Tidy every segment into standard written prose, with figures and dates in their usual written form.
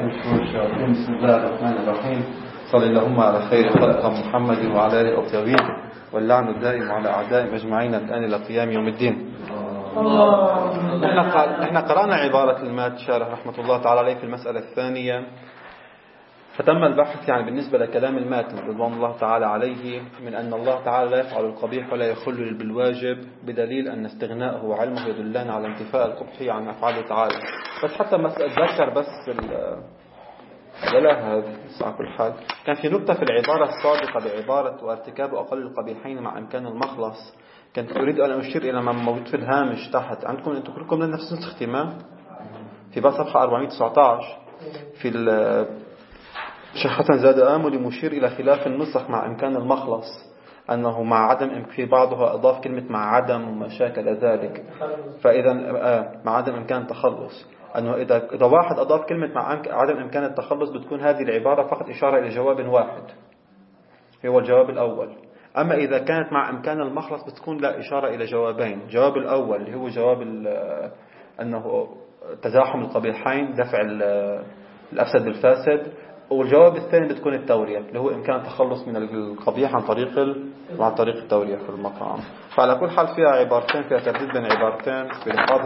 من شرور الشياطين. بسم الله الرحمن الرحيم. صلى اللهم على خير خلق محمد وعلى آله الطيبين، واللعن الدائم على أعدائهم أجمعين الآن إلى قيام يوم الدين. نحن قرأنا عبارة المات الشارح رحمة الله تعالى عليه في المسألة الثانية، فتم البحث بالنسبة لكلام الماتن رضوان الله تعالى عليه من أن الله تعالى لا يفعل القبيح ولا يخل بالواجب، بدليل أن استغناءه وعلمه يدلان على انتفاء القبح عن أفعاله تعالى. بس حتى ما أتذكر بس لا هذا على كل حال كان في نقطة في العبارة السابقة بعبارة وارتكاب أقل القبيحين مع إمكان المخلص، كنت أريد أن أشير إلى ما موجود في الهامش تحت عندكم أنتم كلكم من نفس نسختي ما في بقى صفحة 419 في شحة زاد آمل مشير إلى خلاف النسخ مع إمكان المخلص، أنه مع عدم في بعضها أضاف كلمة مع عدم وما شاكل ذلك، فإذا مع عدم إمكان التخلص، أنه إذا واحد أضاف كلمة مع عدم إمكان التخلص بتكون هذه العبارة فقط إشارة إلى جواب واحد هو الجواب الأول. أما إذا كانت مع إمكان المخلص بتكون لا إشارة إلى جوابين، الجواب الأول اللي هو جواب أنه تزاحم القبيحين دفع الأفسد بالفاسد، والجواب الثاني بتكون التورية اللي هو إمكان التخلص من القبيح عن طريق التورية في المقام. فعلى كل حال فيها عبارتين، فيها ترديد بين عبارتين في لحاظ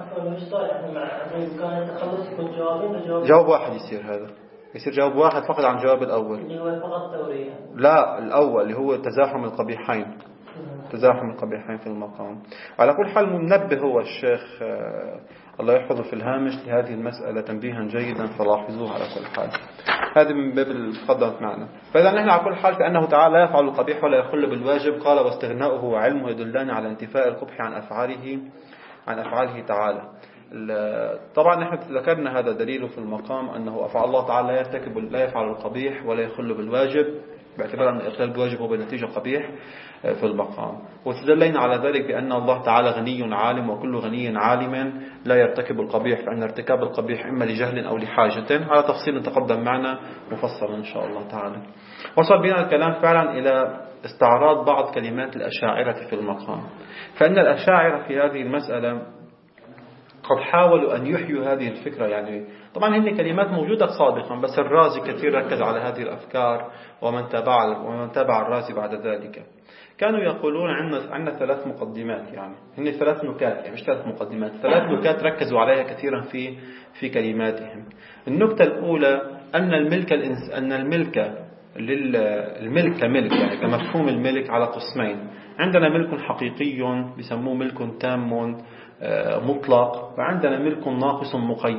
جواب واحد يصير جواب واحد فقط عن الجواب الأول اللي هو فقط تورية، لا الأول اللي هو تزاحم القبيحين في المقام. على كل حال منبه هو الشيخ الله يحفظه في الهامش لهذه المسألة تنبيها جيدا فلاحظوه. على كل حال هذه من باب التقدمت معنا. فإذا نحن على كل حال فإنه تعالى لا يفعل القبيح ولا يخل بالواجب، قال واستغناؤه وعلمه يدلان على انتفاء القبح عن أفعاله تعالى. طبعا نحن ذكرنا هذا دليل في المقام أنه أفعل الله تعالى لا يفعل القبيح ولا يخل بالواجب، باعتبار أن الإخلال بالواجب هو بنتيجة قبيح في المقام. وتدلينا على ذلك بأن الله تعالى غني عالم، وكل غني عالم لا يرتكب القبيح، فإن ارتكاب القبيح إما لجهل أو لحاجة، على تفصيل تقدم معنا مفصلا إن شاء الله تعالى. وصل بنا الكلام فعلا إلى استعراض بعض كلمات الأشاعرة في المقام، فإن الأشاعرة في هذه المسألة قد حاولوا أن يحيوا هذه الفكرة. طبعا هذه كلمات موجودة سابقا، بس الرازي كثير ركز على هذه الأفكار ومن تبع الرازي بعد ذلك. كانوا يقولون عندنا ثلاث مقدمات، هن ثلاث نكات، مش ثلاث مقدمات، ثلاث نكات ركزوا عليها كثيرا في كلماتهم. النكتة الأولى أن الملك كملك كمفهوم الملك على قسمين. عندنا ملك حقيقي بيسموه ملك تام مطلق، وعندنا ملك ناقص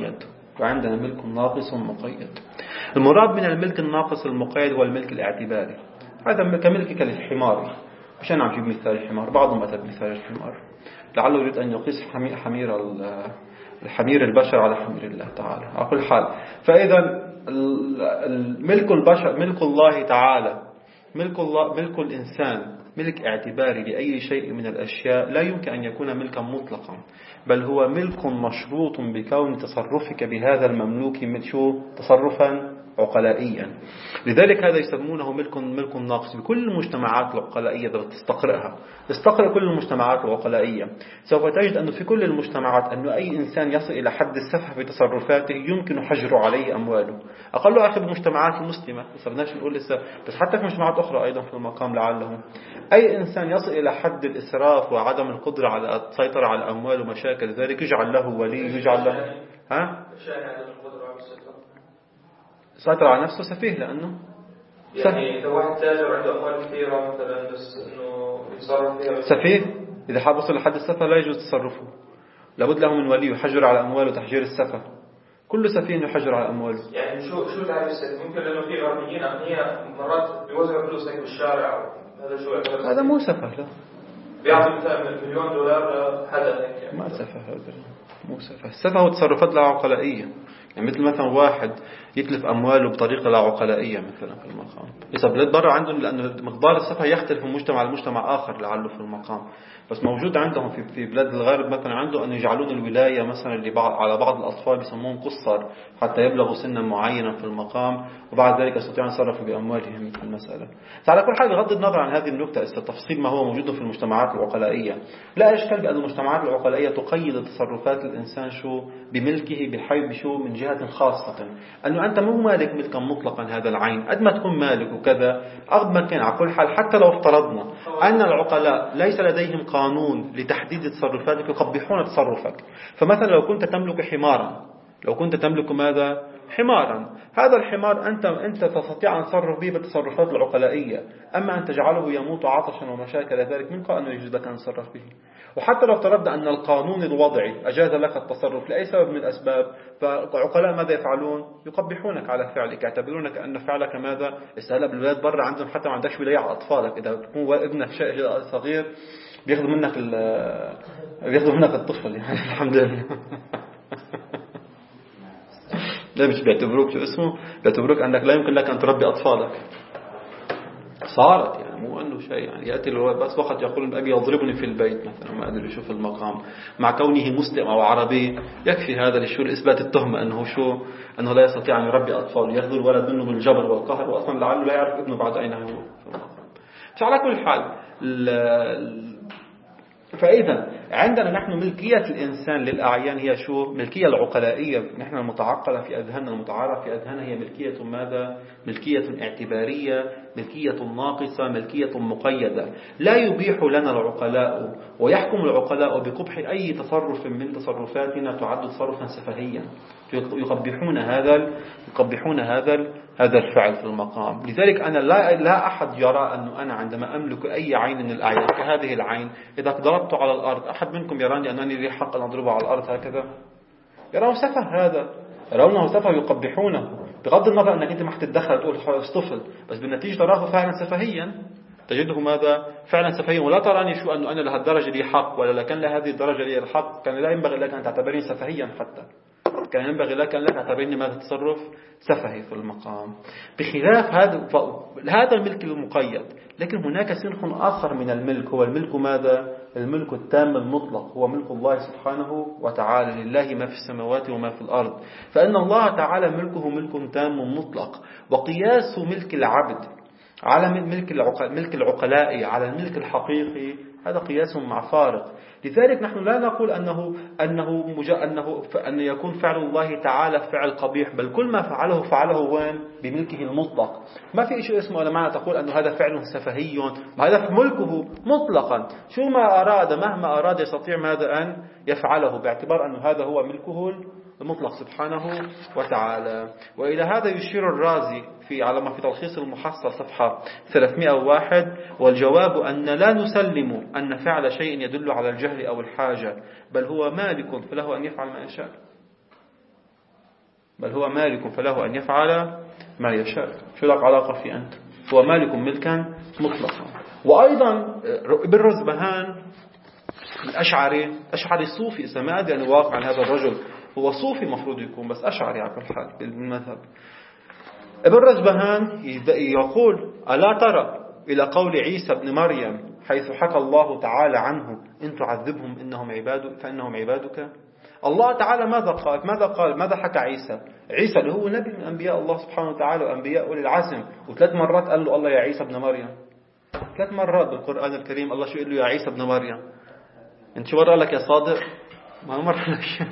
مقيد. المراد من الملك الناقص المقيد هو الملك الاعتباري، هذا كملكك للحمار. مش أنا عم جيب مثال الحمار، بعضهم أتى بمثال الحمار لعله يريد أن يقيس الحمير البشر على حمير الله تعالى. على كل حال فإذا ملك البشر ملك الله تعالى، ملك الإنسان ملك اعتباري لأي شيء من الأشياء لا يمكن أن يكون ملكا مطلقا، بل هو ملك مشروط بكون تصرفك بهذا المملوك تصرفا عقلائيا. لذلك هذا يسمونه ملك ناقص. بكل المجتمعات العقلائية إذا استقرأ كل المجتمعات العقلائية سوف تجد أنه في كل المجتمعات أنه أي إنسان يصل إلى حد السفه في تصرفاته يمكن حجر عليه أمواله. أقل آخر المجتمعات المسلمة بدناش نقول لسه، بس حتى في مجتمعات أخرى أيضا في المقام لعله أي إنسان يصل إلى حد الإسراف وعدم القدرة على السيطرة على الأموال ومشاكل ذلك يجعل له ولي، يجعل له سيطر على نفسه سفيه، لأنه إذا واحد تاجر عنده أموال كثيرة مثلا بس إنه يتصرف فيها سفيه، إذا حاب وصل لحد السفه لا يجوز تصرفه، لابد له من ولي يحجر على أمواله وتحجير السفه. كل سفيه يحجر على أمواله. شو تعرف السفه؟ ممكن لأنه في غربيين أغنياء مرات بيوزعوا فلوس هيك بالشارع، هذا مو سفه، لا بيعطي مثلا $1,000,000 حدا هيك، ما سفه، هذا مو سفه. السفه هو تصرفات لا عقلائية، مثلا واحد يتلف أمواله بطريقة لا عقلائية مثلا في المقام، يصب للضرر عندهم، لأنه مقدار السفه يختلف من مجتمع لمجتمع آخر لعله في المقام. بس موجود عندهم في بلاد الغرب مثلا عنده أن يجعلون الولاية مثلا على بعض الأطفال بيسموهم قصر حتى يبلغوا سنا معينا في المقام، وبعد ذلك يستطيعون يصرفوا بأموالهم في المسألة. فعلى كل حال بغض النظر عن هذه النكتة تفصيل ما هو موجود في المجتمعات العقلائية، لا إشكال بأن المجتمعات العقلائية تقيد تصرفات الإنسان بملكه بحيث جهة خاصة، أنه أنت مو مالك ملكا مطلقا هذا العين، قد ما تكون مالك وكذا أغض ما كان. على كل حال حتى لو افترضنا أن العقلاء ليس لديهم قانون لتحديد تصرفاتك يقبحون تصرفك. فمثلا لو كنت تملك حمارا، لو كنت تملك ماذا؟ حمارا، هذا الحمار أنت تستطيع أن تصرف به بالتصرفات العقلائية، أما أن تجعله يموت عطشا وما شاكل ذلك من قال أنه يجوز لك أن تصرف به. وحتى لو افترضنا أن القانون الوضعي أجاز لك التصرف لأي سبب من الأسباب، فعقلاء ماذا يفعلون؟ يقبحونك على فعلك، يعتبرونك أن فعلك ماذا؟ استهلا بالبلاد برا عندهم حتى ما عندكش ولاية على أطفالك، إذا تكون ابنك شيء صغير بياخذوا منك الطفل يعني الحمد لله. لا مش بيعتبروك شو اسمه، بيعتبروك أنك لا يمكن لك أن تربي أطفالك. صارت يعني مو أنه شيء يعني يأتي بس وقت يقول أبي يضربني في البيت مثلا، ما أدري شو في المقام، مع كونه مسلم أو عربي يكفي هذا لشو إثبات التهمة أنه لا يستطيع أن يربي أطفال، يأخذ الولد منه بالجبر والقهر، وأصلا لعله لا يعرف ابنه بعد أين هو في المقام. فعلى كل حال فإذا عندنا نحن ملكية الإنسان للأعيان هي شو؟ ملكية العقلائية، نحن المتعقلة في أذهاننا، المتعارف في أذهاننا هي ملكية ماذا؟ ملكية اعتبارية، ملكية ناقصة، ملكية مقيدة. لا يبيح لنا العقلاء ويحكم العقلاء بقبح أي تصرف من تصرفاتنا تعد تصرفا سفهيا، يقبحون هذا الفعل في المقام. لذلك أنا لا أحد يرى أنه أنا عندما أملك أي عين من الأعيان كهذه العين إذا ضربت على الأرض، أحد منكم يراني أنني لي حق أن أضربه على الأرض هكذا؟ يرون سفه، هذا يرونه سفه يقبحونه، بغض النظر أنك أنت ما حتتدخل تقول اصطفل، بس بالنتيجة تراه فعلا سفهيا، تجده ماذا؟ فعلا سفهيا. ولا تراني شو أنه أنا لهالدرجة لي حق، ولا لكن لهذه الدرجة لي الحق، كان لا ينبغي لك أن تعتبرني سفهيا، حتى كان ينبغي لك أن تعتبرني ماذا؟ تصرف سفهي في المقام. بخلاف هذا الملك المقيد. لكن هناك صنف آخر من الملك، هو الملك ماذا؟ الملك التام المطلق، هو ملك الله سبحانه وتعالى، لله ما في السماوات وما في الأرض. فإن الله تعالى ملكه ملك تام مطلق، وقياس ملك العبد على ملك العقلاء على الملك الحقيقي هذا قياس مع فارق. لذلك نحن لا نقول أن يكون فعل الله تعالى فعل قبيح، بل كل ما فعله وين؟ بملكه المطلق. ما في شيء اسمه لما تقول أنه هذا فعل سفهي، هذا ملكه مطلقا، شو ما أراد مهما أراد يستطيع ماذا أن يفعله، باعتبار أنه هذا هو ملكه المطلق سبحانه وتعالى. وإلى هذا يشير الرازي في تلخيص المحصل صفحة 301، والجواب أن لا نسلم أن فعل شيء يدل على الجهل أو الحاجة، بل هو مالك فله أن يفعل ما يشاء. شو لك علاقة في أنت؟ هو مالك ملكا مطلقا. وأيضا ابن رزبهان الأشعري الصوفي، ما أدري أن واقع عن هذا الرجل، هو صوفي مفروض يكون بس أشعري على كل حال بالمذهب. ابن رزبهان يقول: ألا ترى إلى قول عيسى بن مريم حيث حكى الله تعالى عنه إن تعذبهم فإنهم عبادك. الله تعالى ماذا حكى عيسى اللي هو نبي من أنبياء الله سبحانه وتعالى وأنبياء أولي العزم، وثلاث مرات قال له الله يا عيسى بن مريم، 3 مرات بالقرآن الكريم الله شو يقول له؟ يا عيسى بن مريم. انت شو مرة لك يا صادق؟ ما مرة لك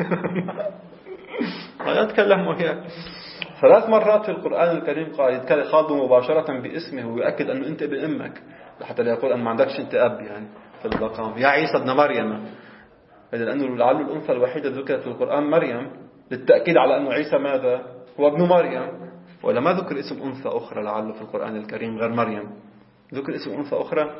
لا يتكلم وياك. 3 مرات في القرآن الكريم قال خاطبه مباشرة باسمه ويؤكد أنه أنت ابن أمك، حتى لا يقول أن ما عندكش أنت أب يعني في المقام. يا عيسى ابن مريم، لأنه لعل الأنثى الوحيدة ذكرت في القرآن مريم، للتأكيد على أنه عيسى ماذا؟ هو ابن مريم. ولا ما ذكر اسم أنثى أخرى لعله في القرآن الكريم غير مريم؟ ذكر اسم أنثى أخرى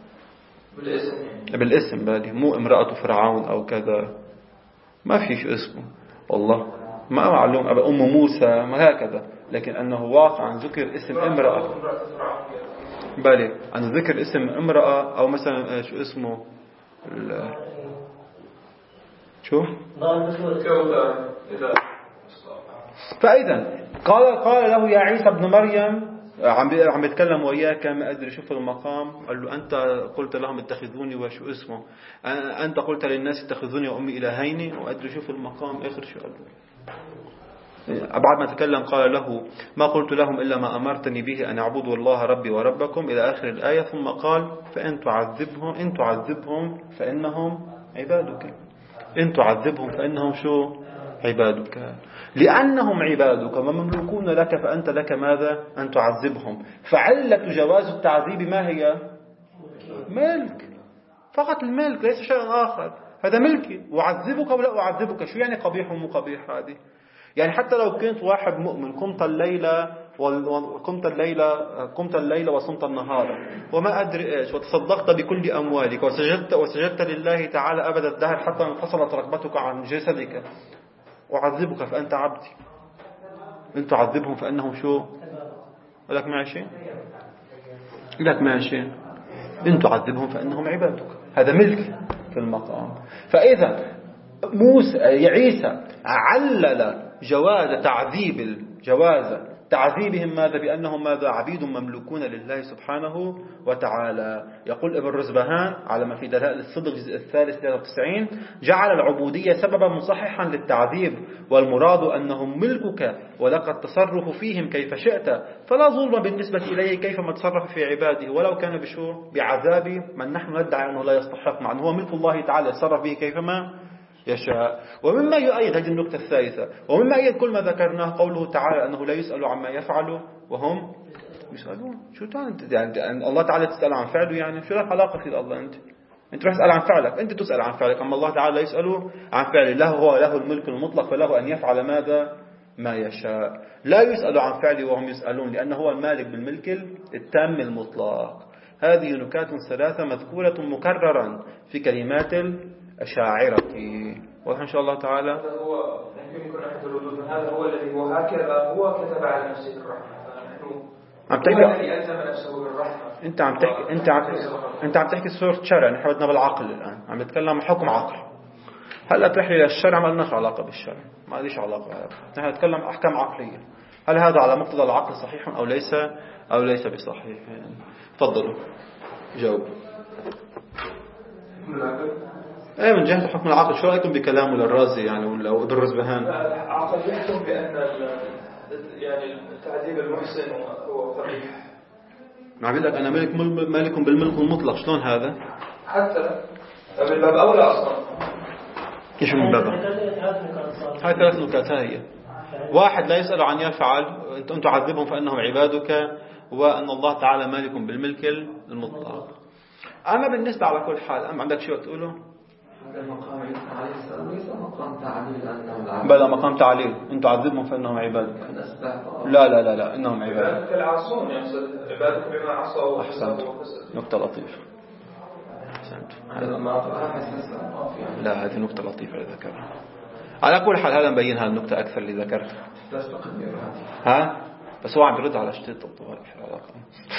بالاسم بالي، مو امرأة فرعون أو كذا، ما فيش اسمه والله ما معلوم. أم موسى ما هكذا، لكن أنه واقعا ذكر اسم امرأة بالي، أنه ذكر اسم امرأة أو مثلا شو اسمه شو. فإذا قال له يا عيسى ابن مريم، عم يتكلم وياك ما أدري شوف المقام، قال له أنت قلت لهم اتخذوني وشو اسمه، أنت قلت للناس اتخذوني وأمي إلهين، وأدري شوف المقام آخر شو قال له. بعد ما تكلم قال له ما قلت لهم إلا ما أمرتني به أن اعبدوا الله ربي وربكم إلى آخر الآية. ثم قال إن تعذبهم فإنهم عبادك. إن تعذبهم فإنهم شو؟ عبادك، لأنهم عبادك ومملوكون لك، فأنت لك ماذا؟ أن تعذبهم. فعلة جواز التعذيب ما هي؟ ملك، فقط الملك، ليس شيء آخر. هذا ملكي، وأعذبك ولا أعذبك. شو يعني قبيح ومو قبيح؟ هذه يعني حتى لو كنت واحد مؤمن، قمت الليلة وصمت النهار وما أدري إيش، وتصدقت بكل أموالك وسجدت لله تعالى أبد الدهر حتى انفصلت رغبتك عن جسدك، أعذبك فأنت عبدي. أنت تعذبهم فإنهم شو؟ لك ماشي؟ لك ماشي؟ أنت تعذبهم فإنهم عبادك. هذا ملك في المقام. فإذا عيسى علل جواز تعذيبهم ماذا؟ بأنهم ماذا؟ عبيد مملوكون لله سبحانه وتعالى. يقول ابن رزبهان على ما في دلائل الصدق الجزء الثالث 93: جعل العبودية سببا مصححا للتعذيب، والمراد أنهم ملكك ولك التصرف فيهم كيف شئت، فلا ظلم بالنسبة إليه كيفما تصرف في عباده، ولو كان بعذاب من نحن ندعي أنه لا يستحق، مع أنه هو ملك الله تعالى يتصرف به كيفما يشاء. ومما يؤيد هذه النقطة الثالثة، ومما يؤيد كل ما ذكرناه قوله تعالى أنه لا يسأل عما يفعل وهم يسألون. شو يعني الله تعالى تسأل عن فعله؟ يعني شو لك علاقة في الله؟ أنت تسأل عن فعلك، أنت تسأل عن فعلك، أما الله تعالى لا يسأل عن فعله. هو له الملك المطلق، فله أن يفعل ماذا؟ ما يشاء. لا يسأل عن فعله وهم يسألون، لأنه هو المالك بالملك التام المطلق. هذه نكات ثلاثة مذكورة مكررا في كلمات الأشاعرة، وإن شاء الله تعالى هذا هو يمكن أحد الردود. هذا هو الذي هو هكذا هو كتب على نفسه الرحمة، عم تحكي الذي ألزم نفسه بالرحمة. أنت عم تحكي صورة شرع. نحن بدنا بالعقل الآن، عم نتكلم حكم عقل. هلا تحكي للشرع ما لناش علاقة بالشرع، ما ليش علاقة. نحن نتكلم أحكام عقلية. هل هذا على مقتضى العقل صحيح أو ليس بصحيح؟ تفضلوا جاوب. ايه من جهة حكم العقل شو رأيكم بكلامه للرازي يعني ولا ابن رزبهان؟ العقل يحكم بأن يعني التعذيب المحسن هو قبيح. ما بقول لك أنا مالك بالملك المطلق، شلون هذا؟ حتى من باب أولى أصلا. إيش من بابه؟ هاي ثلاث نكات هي. واحد لا يسأل عن يفعل، أنت تعذبهم فإنهم عبادك، وأن الله تعالى مالك بالملك المطلق. أما بالنسبة على كل حال، أما عندك شيء تقوله؟ مقام عيسى عليه السلام ليس مقام تعليل أنهم بلى مقام تعليل. أنت تعذبهم فإنهم عبادك. لا إنهم عبادك. العاصون عبادك بما عصوا. أحسنت، نقطة لطيفة. أحسنت. لا هذه نقطة لطيفة اللي ذكرها. على كل حال هذا مبين هالنقطة أكثر اللي ذكرها. ها؟ بس هو عم يرد على شتيت الطوال في العلاقة.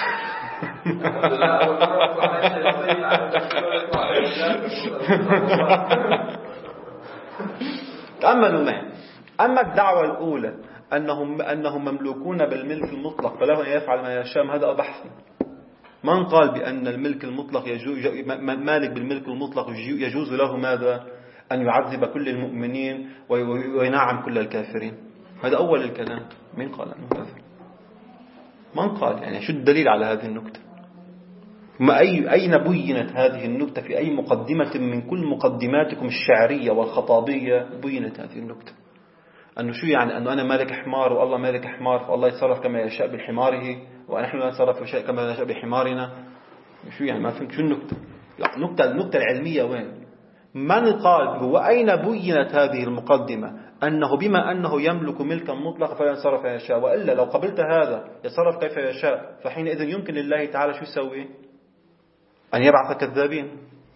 تأملوا معي. أما الدعوة الأولى أنهم مملوكون بالملك المطلق فله أن يفعل ما يشاء، هذا أبحث. من قال بأن الملك المطلق مالك بالملك المطلق يجوز له ماذا؟ أن يعذب كل المؤمنين وينعم كل الكافرين؟ هذا أول الكلام. مين قال أنه كافر؟ من قال؟ يعني شو الدليل على هذه النكتة؟ أين بينت هذه النكتة؟ في أي مقدمة من كل مقدماتكم الشعرية والخطابية بينت هذه النكتة؟ أنه شو يعني؟ أنه أنا مالك حمار والله مالك حمار، فالله يتصرف كما يشاء بحماره ونحن لا نتصرف كما يشاء بحمارنا. شو يعني؟ ما فهمت شو النكتة. النكتة العلمية وين؟ من قال؟ وأين بينت هذه المقدمة أنه بما أنه يملك ملكا مطلقا فلا يتصرف كما يشاء؟ وإلا لو قبلت هذا يتصرف كيف يشاء، فحينئذ يمكن لله تعالى شو يسوي؟ أن يبعث كذابين.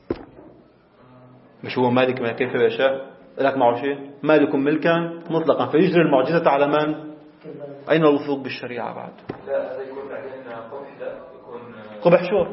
مش هو مالك ما كيف يشاء؟ لك معه شيء مالك ملكا مطلقا فيجري المعجزة على من؟ أين الوثوق بالشريعة بعد؟ لا هذا يكون بعدين قبح. لا يكون قبح شو؟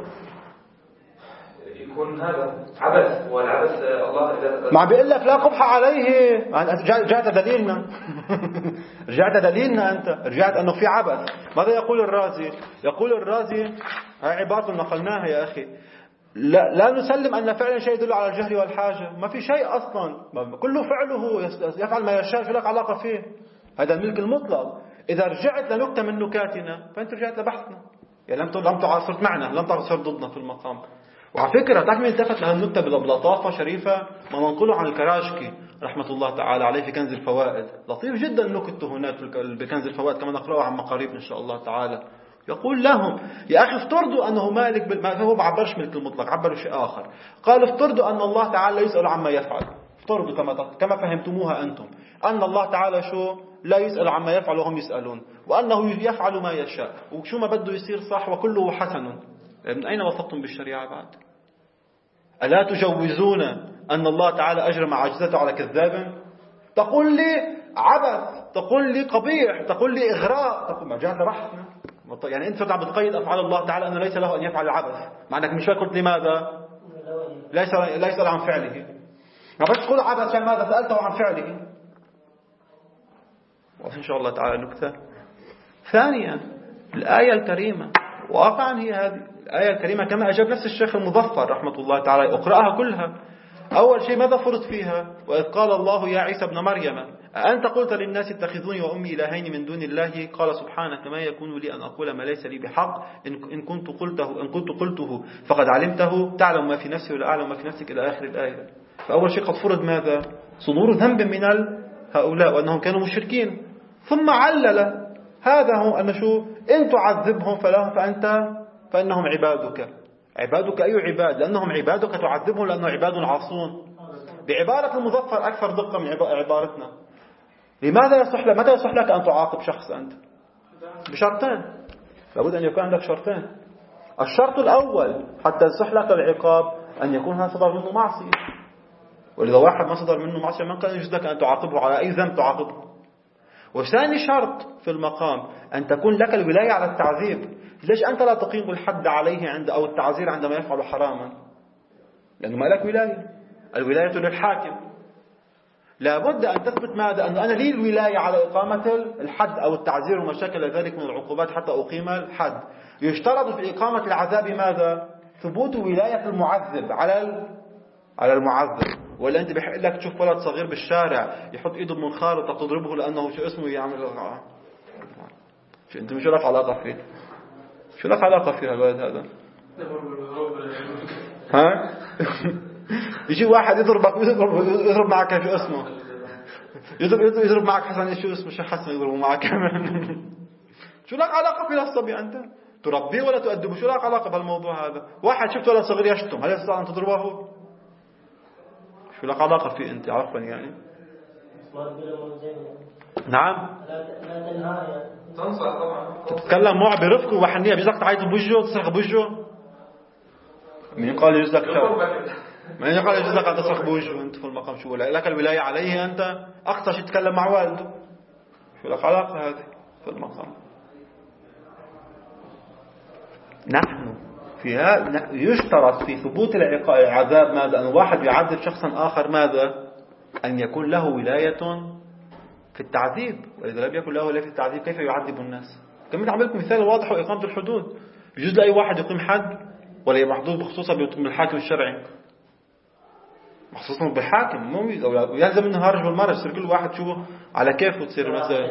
يكون هذا عبث، والعبث الله إذا ما بيقول لك لا قبح عليه. رجعت دليلنا. رجعت دليلنا أنت، رجعت أنه في عبث. ماذا يقول الرازي؟ يقول الرازي هاي عبارة نقلناها يا أخي. لا نسلم أن فعلا شيء يدل على الجهل والحاجة. ما في شيء أصلا، كله فعله يفعل ما يشاء، شو لك علاقة فيه؟ هذا الملك المطلق. إذا رجعت لنكتة من نكاتنا فأنت رجعت لبحثنا، يعني لم تعصرت معنا، لم تعصر ضدنا في المقام. وعلى فكرة تعرف مين التفت لها النكتة بلطافة شريفة؟ ما منقوله عن الكراشكي. رحمة الله تعالى عليه في كنز الفوائد، لطيف جدا نكته هناك بكنز الفوائد كما نقرأه عن قريب إن شاء الله تعالى. يقول لهم يا أخي افترضوا أنه مالك هو ما عبرش ملك المطلق، عبر شيء آخر. قال افترضوا أن الله تعالى يسأل عما يفعل، افترضوا كما فهمتموها أنتم أن الله تعالى لا يسأل عما يفعل وهم يسألون، وأنه يفعل ما يشاء وشو ما بده يصير صح وكله حسن. من أين وثقتم بالشريعة بعد؟ ألا تجوزون أن الله تعالى أجرم عجزته على كذاب؟ تقول لي عبث، تقول لي قبيح، تقول لي إغراء، تقول ما جاءت رحمة. يعني أنت عم بتقيد أفعال الله تعالى أنه ليس له أن يفعل العبث، مع أنك من شوي قلت لماذا لا يسأل عن فعله. ما بس تقول عبث عشان ماذا سألته عن فعله. وإن شاء الله تعالى نكتة ثانيا الآية الكريمة، واقعا هي هذه الآية الكريمة كما أجاب نفس الشيخ المظفر رحمة الله تعالى، أقرأها كلها. أول شيء ماذا فرض فيها؟ وإذ قال الله يا عيسى ابن مريم أأنت قلت للناس اتخذوني وأمي إلهين من دون الله؟ قال سبحانك ما يكون لي أن أقول ما ليس لي بحق، إن كنت قلته فقد علمته، تعلم ما في نفسي ولا أعلم ما في نفسك، إلى آخر الآية. فأول شيء قد فرض ماذا؟ صدور ذنب من هؤلاء وأنهم كانوا مشركين. ثم علل هذا هو أن إن تعذبهم فإنهم عبادك. عبادك أي عباد؟ لأنهم عبادك تعذبهم لأنهم عباد عاصون. بعبارة المظفر أكثر دقة من عبارتنا. لماذا متى يصح لك أن تعاقب شخص أنت؟ بشرطين، لابد أن يكون عندك شرطين. الشرط الأول حتى يصح لك العقاب أن يكون هذا صدر منه معصية، ولذا واحد ما صدر منه معصية من كان يجوز لك أن تعاقبه على أي ذنب تعاقبه. وثاني شرط في المقام أن تكون لك الولاية على التعذيب. ليش أنت لا تقيم الحد عليه أو التعزير عندما يفعل حراما؟ لأنه ما لك ولاية، الولاية للحاكم. لابد أن تثبت ماذا؟ أن أنا لي الولاية على إقامة الحد أو التعزير وما شكل ذلك من العقوبات حتى أقيم الحد. يشترط في إقامة العذاب ماذا؟ ثبوت ولاية المعذب على المعذب. ولا أنت بحق لك تشوف ولد صغير بالشارع يحط إيده بمنخار وتضربه لأنه شو اسمه يعمل أنت شو لك علاقة فيه؟ شو لك علاقة فيه الولد هذا؟ ها؟ يجي واحد يضرب معك شو اسمه؟ يضرب معك حسن شو اسمه؟ شو حسن يضرب معك شو لك علاقة في الصبي أنت؟ تربيه ولا تؤدبه؟ شو لك علاقة بالموضوع هذا؟ واحد شفت ولد صغير يشتم، هل يستطيع أن تضربه؟ شو لك علاقة فيه أنت؟ عفوا يعني. نعم. تنصح طبعا. تتكلم معه برفق وحنية، بيجزك تعيط بوجهه تصرخ بوجهه. مين قال يجزك مين قال يجزك أن تصرخ بوجهه؟ أنت في المقام شو لك الولاية عليه؟ أنت أقصى شيء تتكلم مع والده. شو لك علاقة هذه في المقام؟ نحن يشترط في ثبوت العذاب ماذا؟ أن واحد يعذب شخصا آخر ماذا؟ أن يكون له ولاية في التعذيب. وإذا لم يكن له ولاية في التعذيب كيف يعذب الناس؟ كما أعمل لكم مثال واضح وإقامة الحدود. يجوز لأي واحد يقيم حد ولا يبقى حدود بخصوصها بالحاكم الشرعي، مخصوصا بالحاكم، مو يلزم منه هرج والمرج، يصير كل واحد شو على كيفه تصير مثلا.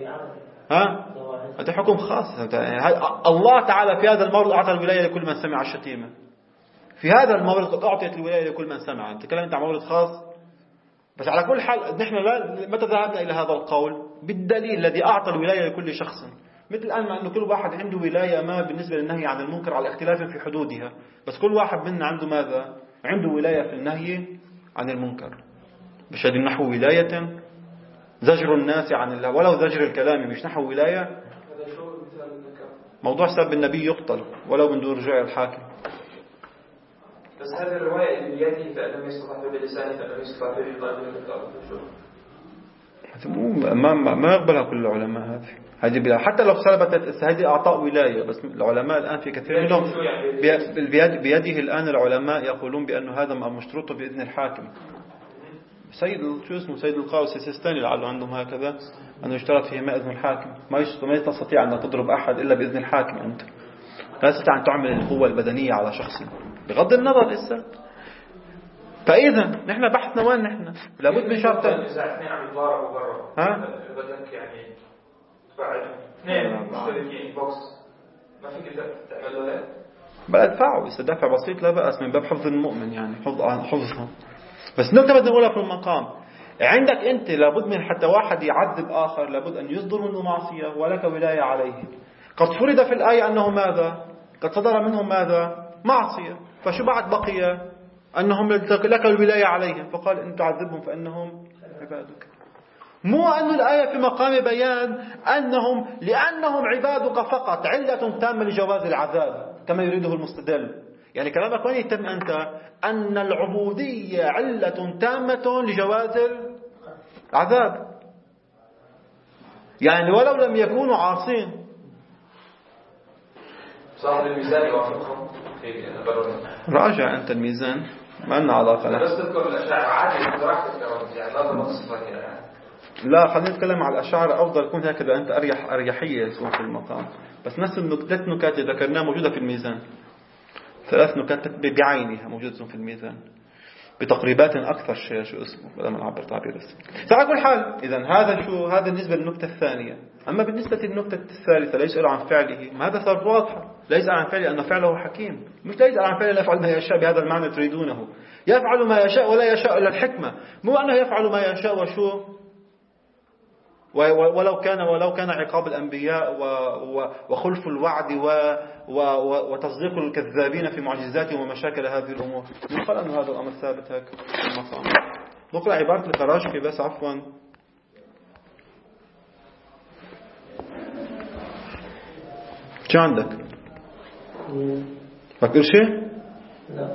هذا حكم خاص. الله تعالى في هذا المورد أعطى الولاية لكل من سمع الشتيمة. في هذا المورد قد أعطيت الولاية لكل من سمع. تكلمت عن مورد خاص. بس على كل حال نحن متى ذهبنا إلى هذا القول؟ بالدليل الذي أعطى الولاية لكل شخص. مثل الآن مع أنه كل واحد عنده ولاية ما بالنسبة للنهي عن المنكر على اختلاف في حدودها، بس كل واحد منا عنده ماذا؟ عنده ولاية في النهي عن المنكر. بشهد النحو ولاية زجر الناس عن الله، ولو زجر الكلام مش نحو ولاية. موضوع سب النبي يقتل ولو من دون رجوع الحاكم. بس هذه الرواية اللي بيده فإنه يستطيع بلسانه فإنه يستطيع بقلبه. ما يقبلها كل العلماء هذه حتى لو ثبتت هذه أعطاء ولاية. بس العلماء الآن في كثير منهم بيده الآن العلماء يقولون بأنه هذا مشروط بإذن الحاكم. سيد القاوس السيستاني لعله عندهم هكذا أنه يشترط فيه ما إذن الحاكم. ما تستطيع أن تضرب أحد إلا بإذن الحاكم. أنت لا تستطيع أن تعمل القوة البدنية على شخص بغض النظر إسا. فإذا نحن بحثنا وين نحن لابد من شرطين. إذا اثنين عم يتضاربوا برا بدك يعني تبعد اثنين مشتركين بوكس ما فيك تعمل له بل أدفعه بس دفع بسيط لا بأس من باب حفظ المؤمن يعني حفظهم. بس نقطة بدنا نقولها في المقام عندك أنت لابد من حتى واحد يعذب آخر لابد أن يصدر منه معصية ولك ولاية عليه. قد فرض في الآية أنه ماذا؟ قد صدر منهم ماذا؟ معصية. فشو بعد بقي؟ أنهم لك الولاية عليهم، فقال إن تعذبهم فإنهم عبادك. مو أن الآية في مقام بيان أنهم لأنهم عبادك فقط علة تامة لجواز العذاب كما يريده المستدل. يعني كلامك وين يتم أنت؟ أن العبودية علة تامة لجواز العذاب، يعني ولو لم يكونوا عاصين. صاحب الميزان يوافقهم في راجع أنت الميزان ما لنا علاقة له. بس تذكر الأشاعرة عادي براحتك يعني لازم تصفك يعني. لا خلينا نتكلم على الأشاعرة أفضل يكون هكذا أنت أريحية يكون في المقام. بس نفس ثلاث نكات ذكرناها موجودة في الميزان، 3 نكات بعينها موجودة في الميزان بتقريبات أكثر شيء شو اسمه ولا ما نعبر تعبير اسمه. فعلى كل حال إذا هذا بالنسبة للنكتة الثانية. أما بالنسبة للنكتة الثالثة لا يسأل عن فعله، ما هذا صار واضحة. لا يسأل عن فعله أن فعله حكيم، مش لا يسأل عن فعله لا يفعل ما يشاء بهذا المعنى تريدونه. يفعل ما يشاء ولا يشاء إلا الحكمة، مو أنه يفعل ما يشاء وشو ولو كان عقاب الأنبياء وخلف الوعد وتصديق الكذابين في معجزاتهم ومشاكل هذه الأمور. من قال أن هذا الأمر ثابت هيك في المقام. بقرأ عبارة الخراشفي بس عفوا. شو عندك؟ فكر شيء؟ لا.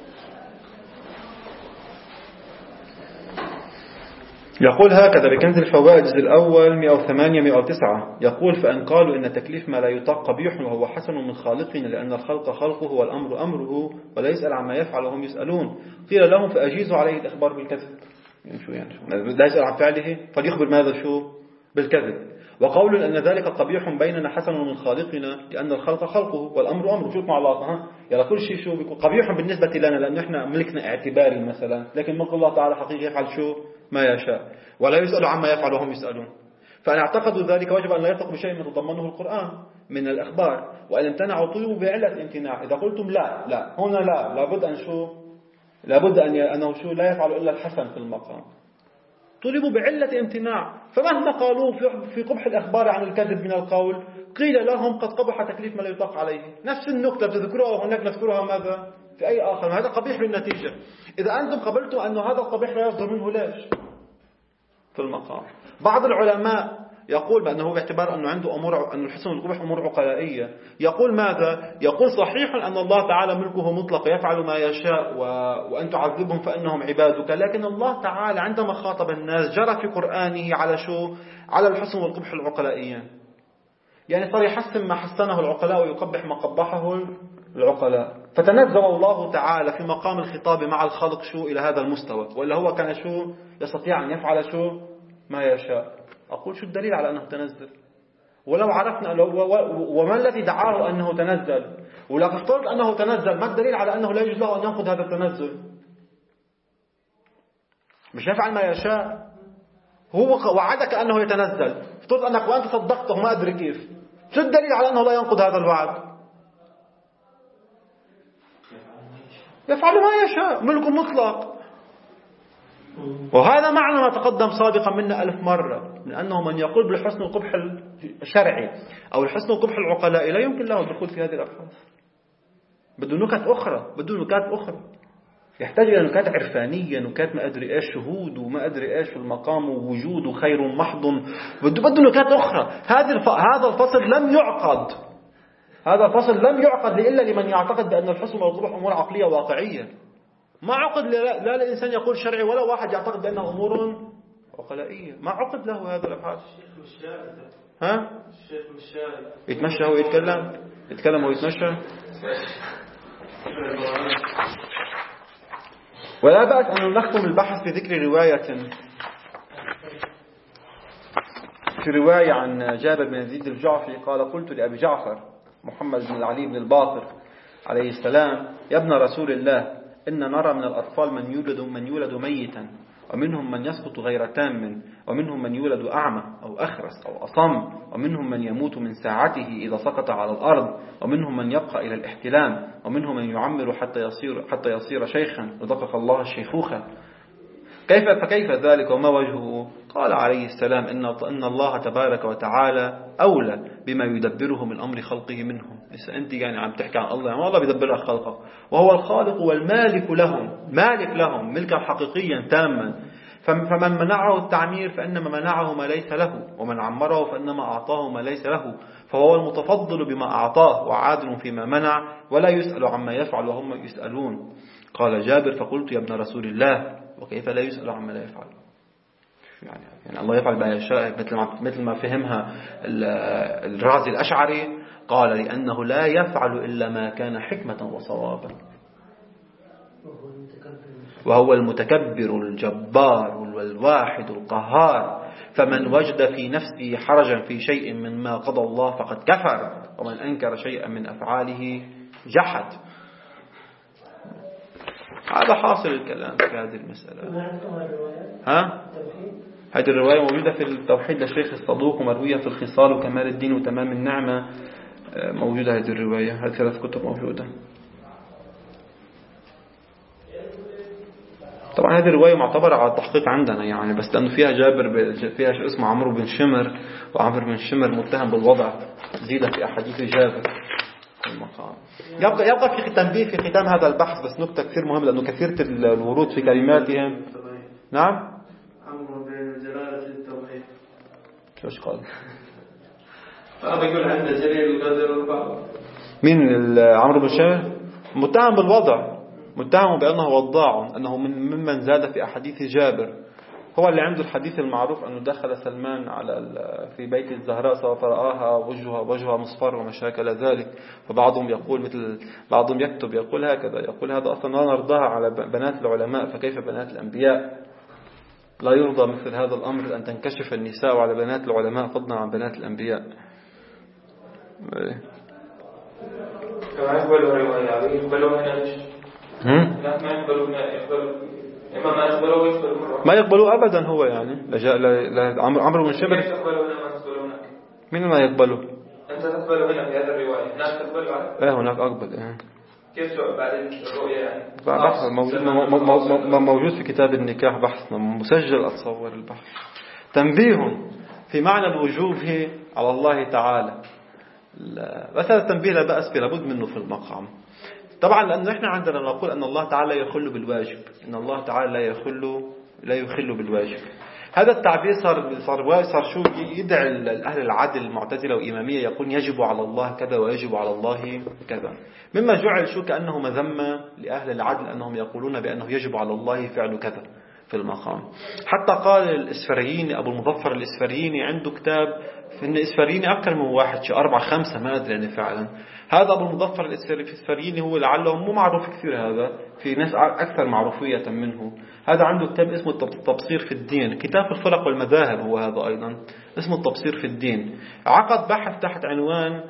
يقول هكذا بكنز الفوائد الجزء الأول 108 109 يقول فإن قالوا إن تكليف ما لا يطاق قبيح وهو حسن من خالقنا لأن الخلق خلقه والأمر أمره ولا يسأل عما يفعل وهم يسألون قيل لهم فأجيزوا عليه الإخبار بالكذب. يعني شو لا يسأل عن فعله فليخبر ماذا شو بالكذب. وقول أن ذلك قبيح بيننا حسن من خالقنا لأن الخلق خلقه والأمر أمره. شو مع الله يلا كل شيء شو بيكون قبيح بالنسبة لنا لأنه إحنا ملكنا اعتباري مثلا، لكن ملك الله تعالى حقيقي يفعل شو ما يشاء ولا يسأل عما يفعل وهم يسألون. فأن اعتقدوا ذلك وجب أن لا يثق بشيء من تضمنه القرآن من الأخبار وأن امتنعوا طلبوا بعلة امتناع. إذا قلتم لا هنا لابد أن شو لابد أنه شو لا يفعل إلا الحسن في المقام طلبوا بعلة امتناع. فمهما قالوا في قبح الأخبار عن الكذب من القول قيل لهم قد قبح تكليف ما لا يطاق عليه. نفس النكتة تذكروها هناك نذكرها ماذا في أي آخر. هذا قبيح بالنتيجة. إذا أنتم قبلتوا أن هذا القبيح لا يصدر منه ليش في المقام. بعض العلماء يقول بأنه باعتبار أنه عنده أمور أن الحسن والقبح أمور عقلائية يقول ماذا يقول صحيح أن الله تعالى ملكه مطلق يفعل ما يشاء وأن تعذبهم فإنهم عبادك، لكن الله تعالى عندما خاطب الناس جرى في قرآنه على شو على الحسن والقبح العقلائيين. يعني صار يحسن ما حسنه العقلاء ويقبح ما قبحه العقلاء. فتنزل الله تعالى في مقام الخطاب مع الخلق شو إلى هذا المستوى وإلا هو كان شو يستطيع أن يفعل شو ما يشاء. أقول شو الدليل على أنه تنزل ولو عرفنا وما الذي دعاه أنه تنزل ولا تفترض أنه تنزل ما الدليل على أنه لا يجوز له أن ينقض هذا التنزل. مش يفعل ما يشاء هو وعدك أنه يتنزل افترض أنك وأنت صدقته ما أدري كيف شو الدليل على أنه لا ينقض هذا الوعد. يفعل ما يشاء ملك مطلق. وهذا معنى ما تقدم سابقا منا 1000 مرة من أنه من يقول بالحسن والقبح الشرعي أو الحسن والقبح العقلائي لا يمكن له الدخول في هذه الأبحاث. بده نكات أخرى يحتاج إلى نكات عرفانية نكات ما أدري إيش شهود وما أدري إيش في المقام ووجود وخير محض بده نكات أخرى. هذا الفصل لم يعقد إلا لمن يعتقد بأن الحسن والقبح أمور عقلية واقعية. ما عقد لا الإنسان يقول شرعي ولا واحد يعتقد بأنه أمور عقلائية. ما عقد له هذا الأبحاث. الشيخ مشاهد يتمشى هو يتكلم ويتمشى ولا بأس أن نختم البحث بذكر رواية عن جابر بن يزيد الجعفي قال قلت لأبي جعفر محمد بن علي بن الباقر عليه السلام يا ابن رسول الله إن نرى من الأطفال من يولد ميتا ومنهم من يسقط غير تام ومنهم من يولد أعمى أو أخرس أو أصم ومنهم من يموت من ساعته إذا سقط على الأرض ومنهم من يبقى إلى الاحتلام ومنهم من يعمر حتى يصير شيخا رزقك الله الشيخوخة. فكيف ذلك وما وجهه؟ قال عليه السلام إن الله تبارك وتعالى أولى بما يدبره من أمر خلقه منهم. إذا أنت يعني عم تحكي عن الله، يعني الله بيدبر خلقه، وهو الخالق والمالك لهم، مالك لهم ملكا حقيقيا تاما. فمن منعه التعمير فإنما منعه ما ليس له، ومن عمره فإنما أعطاه ما ليس له، فهو المتفضل بما أعطاه وعادل فيما منع، ولا يسأل عما يفعل وهم يسألون. قال جابر فقلت يا ابن رسول الله وكيف لا يسأل عما لا يفعل؟ يعني الله يفعل ما يشاء مثل ما فهمها الرازي الأشعري. قال لأنه لا يفعل إلا ما كان حكمة وصوابا، وهو المتكبر الجبار والواحد القهار. فمن وجد في نفسه حرجا في شيء مما قضى الله فقد كفر، ومن أنكر شيئا من أفعاله جحد. هذا حاصل الكلام في هذه المسألة. هذه الرواية موجودة في التوحيد للشيخ الصدوق، ومروية في الخصال وكمال الدين وتمام النعمة. موجودة هذه الرواية، هذه 3 كتب موجودة. طبعا هذه الرواية معتبرة على التحقيق عندنا يعني، بس لأنه فيها جابر، فيها شيء اسمه عمرو بن شمر، وعمرو بن شمر متهم بالوضع، زيد في أحاديث جابر في المقام. يبقى في تنبيه في ختام هذا البحث بس نكتة كثير مهمة، لأنه كثيرة الورود في كلماتهم. نعم، عمرو بن جلالة التوحيد. شوش قال؟ هذا يقول عنده جليل القدر والبعض. مين عمرو بن شمر؟ متهم بالوضع، متهم بأنه وضاع، أنه ممن زاد في أحاديث جابر. هو اللي عنده الحديث المعروف أنه دخل سلمان في بيت الزهراء فرآها وجهها مصفر وما شاكل ذلك. فبعضهم يقول بعضهم يكتب يقول هكذا، يقول هذا أصلا لا نرضاها على بنات العلماء، فكيف بنات الأنبياء؟ لا يرضى مثل هذا الأمر أن تنكشف النساء على بنات العلماء فضلا عن بنات الأنبياء. كما يقبلوا الرواية يقبلوا هنا ما يقبلوا أبدا. هو يعني عمرو بن شمر مين ما يقبلوا؟ أنت تقبل هنا في هذه الرواية، هناك تقبل هناك أقبل. كيف بعد الرؤية يعني؟ بحث موجود في كتاب النكاح، بحث مسجل، أتصور البحث. تنبيه في معنى الوجوب على الله تعالى. بس هذا التنبيه لا بأس به، لابد منه في المقام. طبعا لأنه إحنا عندنا نقول أن الله تعالى يخل بالواجب، إن الله تعالى لا يخل بالواجب. هذا التعبير صار شو يدعي أهل العدل المعتزلة وإمامية، يقول يجب على الله كذا ويجب على الله كذا، مما جعل شو كأنه مذمة لأهل العدل أنهم يقولون بأنه يجب على الله فعل كذا في المقام. حتى قال الإسفرايني أبو المظفر الإسفرايني عنده كتاب، في الإسفرايني أكثر من واحد، 4-5 ما أدري يعني فعلا. هذا أبو المظفر الإسفرايني هو لعله مو معروف كثير، هذا في ناس أكثر معروفية منه. هذا عنده كتاب اسمه التبصير في الدين، كتاب الفرق والمذاهب هو هذا أيضا اسمه التبصير في الدين. عقد بحث تحت عنوان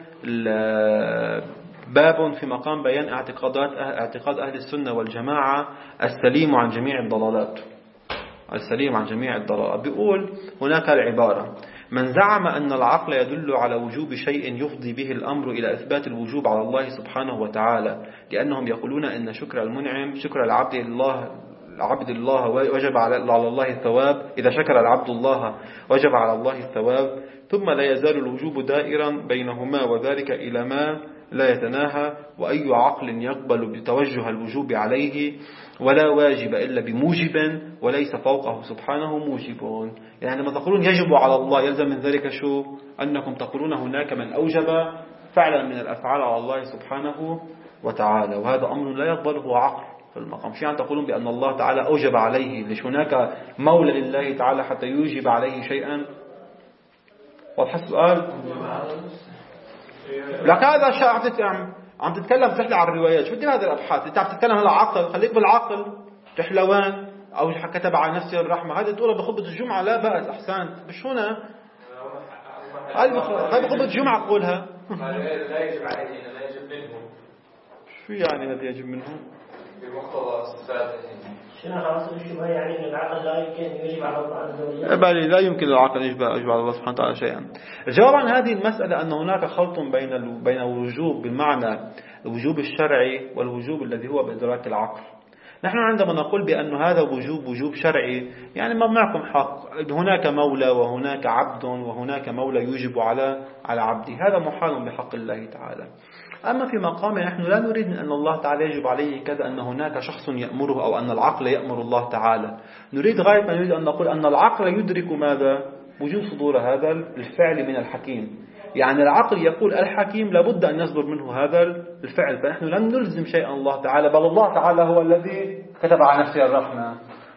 باب في مقام بيان اعتقاد أهل السنة والجماعة السليم عن جميع الضلالات. السليم عن جميع الضلالات. بيقول هناك العبارة: من زعم أن العقل يدل على وجوب شيء يفضي به الأمر إلى إثبات الوجوب على الله سبحانه وتعالى، لأنهم يقولون أن شكر المنعم، شكر العبد الله وجب على الله الثواب، إذا شكر العبد الله وجب على الله الثواب، ثم لا يزال الوجوب دائرا بينهما، وذلك إلى ما لا يتناهى، وأي عقل يقبل بتوجه الوجوب عليه، ولا واجب إلا بموجب وليس فوقه سبحانه موجب. يعني لما تقولون يجب على الله يلزم من ذلك شو؟ أنكم تقولون هناك من أوجب فعلا من الأفعال على الله سبحانه وتعالى، وهذا أمر لا يقبله عقل في المقام. شيئا تقولون بأن الله تعالى أوجب عليه، ليش هناك مولى لله تعالى حتى يوجب عليه شيئا؟ واضح السؤال؟ لك هذا شيء عم تتكلم تحلى على الروايات. شو بدي هذه الأبحاث؟ أنت عم تتكلم على العقل، خليك بالعقل. تحلوان أو كتب على نفسه الرحمة، هذا تقوله بخطبة الجمعة، لا بأس، أحسنت. مش هنا هذه بخطبة الجمعة قولها. لا يجب عليه، لا يجب منه. شو يعني هذا يجب منه؟ بمقتضى الصفات. شنو حاصل الشبهة؟ يعني أن العقل لا يمكن يجب على الله عز وجل. بل لا يمكن العقل يجب على الله سبحانه وتعالى شيئا. الجواب عن هذه المسألة أن هناك خلط بين الوجوب بالمعنى الوجوب الشرعي والوجوب الذي هو بإدراك العقل. نحن عندما نقول بأن هذا وجوب شرعي، يعني ما معكم حق، هناك مولى وهناك عبد وهناك مولى يوجب على عبده، هذا محال بحق الله تعالى. أما في مقام نحن لا نريد أن الله تعالى يجب عليه كذا، أن هناك شخص يأمره أو أن العقل يأمر الله تعالى. نريد غاية ما نريد أن نقول أن العقل يدرك ماذا؟ وجوب صدور هذا الفعل من الحكيم. يعني العقل يقول الحكيم لابد أن يصدر منه هذا الفعل، فنحن لن نلزم شيئا الله تعالى، بل الله تعالى هو الذي كتب على نفسه الرحمة.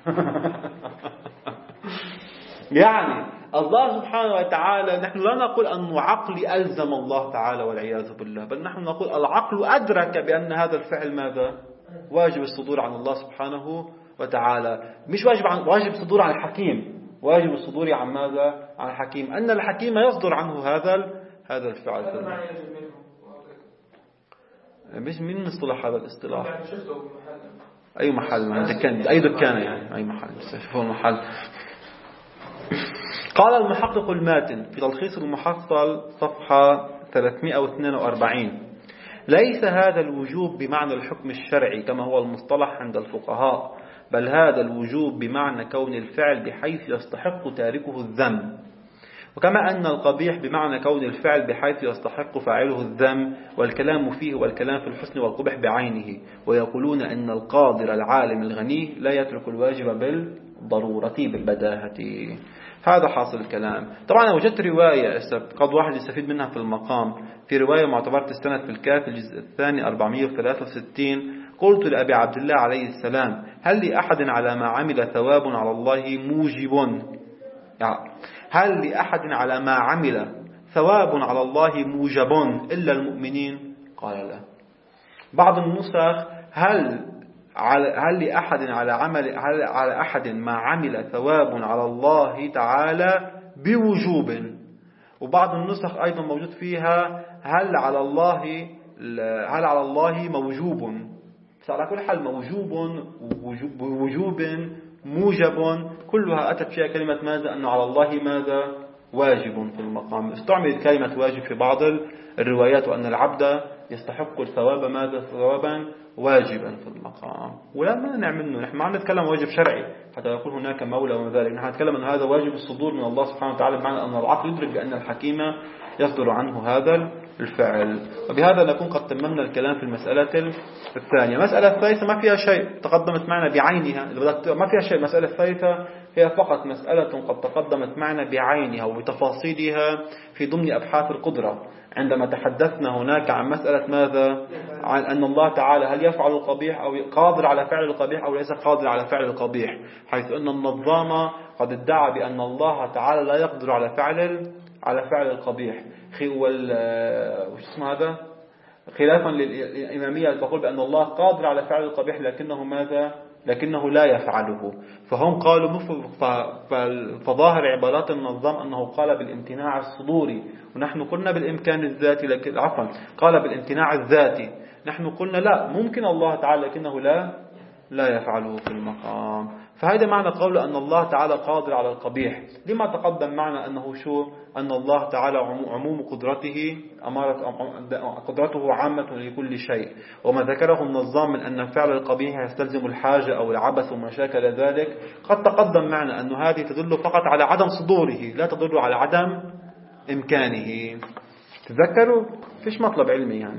يعني الله سبحانه وتعالى، نحن لا نقول أن عقل ألزم الله تعالى والعياذ بالله، بل نحن نقول العقل أدرك بأن هذا الفعل ماذا؟ واجب الصدور عن الله سبحانه وتعالى، مش واجب الصدور عن الحكيم، واجب الصدور عن ماذا؟ عن الحكيم، أن الحكيم يصدر عنه هذا الفعل. مش من اصطلاح هذا الاصطلاح؟ أي محل؟ أي دكان يعني؟ أي محل؟ محل. قال المحقق الماتن في تلخيص المحصل صفحة 342: ليس هذا الوجوب بمعنى الحكم الشرعي كما هو المصطلح عند الفقهاء، بل هذا الوجوب بمعنى كون الفعل بحيث يستحق تاركه الذم، وكما أن القبيح بمعنى كون الفعل بحيث يستحق فاعله الذم، والكلام فيه والكلام في الحسن والقبح بعينه. ويقولون أن القادر العالم الغني لا يترك الواجب بالضرورة بالبداهة. هذا حاصل الكلام. طبعا أنا وجدت رواية قد واحد يستفيد منها في المقام، في رواية معتبرة السند في الكافي الجزء الثاني 463: قلت لأبي عبد الله عليه السلام: هل لأحد على ما عمل ثواب على الله موجب؟ هل لأحد على ما عمل ثواب على الله موجب إلا المؤمنين؟ قال لا. بعض النسخ: هل لأحد على أحد ما عمل ثواب على الله تعالى بوجوب. وبعض النسخ أيضا موجود فيها: هل على الله موجوب. بس على كل حال وجوب موجب كلها أتت فيها كلمة ماذا؟ أنه على الله ماذا؟ واجب في المقام. استعملت كلمة واجب في بعض الروايات، وأن العبد يستحق الثواب ماذا؟ ثوابا واجبا في المقام. ولا مانع منه، نحن ما عم نتكلم واجب شرعي حتى يقول هناك مولى وما ذلك، نحن نتكلم أن هذا واجب الصدور من الله سبحانه وتعالى، بمعنى أن العقل يدرك بأن الحكيم يصدر عنه هذا الفعل. وبهذا نكون قد تممنا الكلام في المسألة الثانية. مسألة الثالثة ما فيها شيء، تقدمت معنا بعينها، ما فيها شيء. المسألة الثالثة هي فقط مسألة قد تقدمت معنا بعينها وبتفاصيلها في ضمن أبحاث القدرة، عندما تحدثنا هناك عن مسألة ماذا؟ عن أن الله تعالى هل يفعل القبيح أو قادر على فعل القبيح أو ليس قادر على فعل القبيح، حيث أن النظام قد ادعى بأن الله تعالى لا يقدر على فعل القبيح، هذا خلافا للإمامية تقول بأن الله قادر على فعل القبيح لكنه لا يفعله. فهم قالوا فظاهر عبارات النظام أنه قال بالامتناع الصدوري، ونحن قلنا بالإمكان الذاتي، لكن قال بالامتناع الذاتي. نحن قلنا لا، ممكن الله تعالى لكنه لا يفعله في المقام. فهذا معنى قول أن الله تعالى قادر على القبيح. لما تقدم معنا أنه أن الله تعالى عموم قدرته قدرته عامة لكل شيء، وما ذكره النظام من أن فعل القبيح يستلزم الحاجة أو العبث وما شاكل ذلك، قد تقدم معنا أن هذه تدل فقط على عدم صدوره، لا تدل على عدم إمكانه. تذكروا فيش مطلب علمي يعني،